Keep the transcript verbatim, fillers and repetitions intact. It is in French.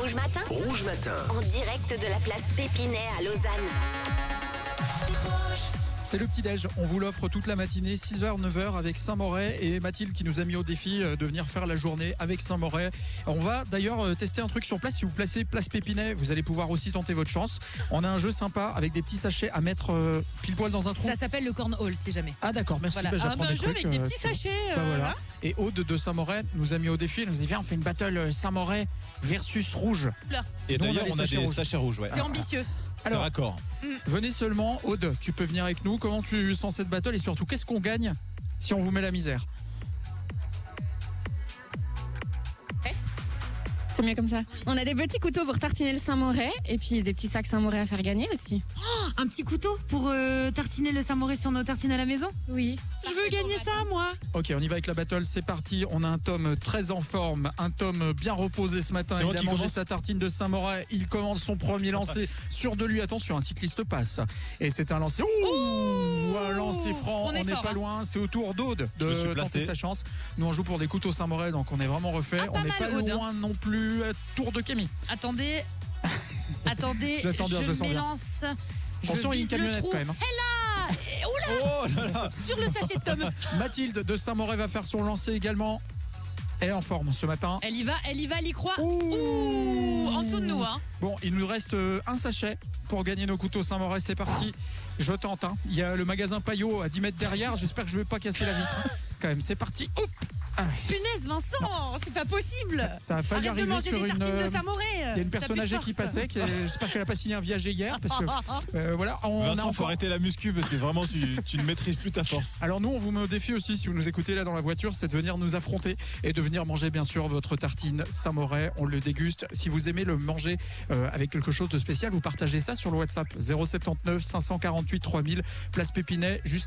Rouge Matin. Rouge Matin. En direct de la place Pépinet à Lausanne. C'est le petit-déj, on vous l'offre toute la matinée, six heures neuf heures avec Saint-Moret et Mathilde qui nous a mis au défi de venir faire la journée avec Saint-Moret. On va d'ailleurs tester un truc sur place, si vous placez place Pépinet, vous allez pouvoir aussi tenter votre chance. On a un jeu sympa avec des petits sachets à mettre euh, pile poil dans un trou. Ça s'appelle le cornhole si jamais. Ah d'accord, merci, Voilà. bah, j'apprends un des jeu trucs, avec des euh, petits sachets. bah, euh, voilà. voilà. Et Aude de Saint-Moret nous a mis au défi, elle nous dit viens on fait une battle Saint-Moret versus Rouge. Et Nous, on a d'ailleurs, les on a sachets des rouges. sachets rouges. Ouais. C'est ambitieux. C'est Alors, raccord. Venez seulement, Aude, tu peux venir avec nous. Comment tu sens cette battle et surtout, qu'est-ce qu'on gagne si on vous met la misère? C'est mieux comme ça. On a des petits couteaux pour tartiner le Saint-Moret et puis des petits sacs Saint-Moret à faire gagner aussi. Un petit couteau pour euh, tartiner le Saint-Moret sur nos tartines à la maison. Oui. Je veux gagner ça, moi. Ok, on y va avec la battle, c'est parti. On a un Tom très en forme, un Tom bien reposé ce matin. C'est moi Il a qui mangé commence sa tartine de Saint-Moret. Il commence son premier lancer sur de lui. Attention, un cycliste passe. Et c'est un lancer. Ouh, un lancer franc. On est n'est fort, pas hein. loin. C'est au tour d'Aude Je me suis de placé. tenter sa chance. Nous, on joue pour des couteaux Saint-Moret, donc on est vraiment refait. Ah, pas on n'est mal, pas Aude, hein. loin non plus. Tour de Camille. Attendez. Attendez. Je la sens bien, je la sens bien. m'élance. Attention, il y a une vise le camionnette trou. quand même. hein. Et là Et oula Oh là là. Sur le sachet de Tom. Mathilde de Saint-Moret va faire son lancer également. Elle est en forme ce matin. Elle y va, elle y va, elle y croit. Ouh. Ouh, en dessous de nous, hein. Bon, il nous reste euh, un sachet pour gagner nos couteaux Saint-Moret. C'est parti. Je tente. hein. Il y a le magasin Payot à dix mètres derrière. J'espère que je ne vais pas casser la vitre. hein. Quand même, c'est parti. Oup. Ah ouais. Punaise, Vincent, c'est pas possible. Ça a failli Arrête de arriver manger sur des une. tartines euh, de Saint-Moret. Il y a une personne âgée qui passait. Qui est- J'espère qu'elle n'a pas signé un viager hier. Parce que euh, voilà, on a Vincent, faut encore. arrêter la muscu parce que vraiment, tu, tu ne maîtrises plus ta force. Alors nous, on vous met au défi aussi, si vous nous écoutez là dans la voiture, c'est de venir nous affronter et de venir manger bien sûr votre tartine Saint-Moret. On le déguste. Si vous aimez le manger euh, avec quelque chose de spécial, vous partagez ça sur le WhatsApp zéro sept neuf cinq cent quarante-huit trois mille, place Pépinet, jusqu'à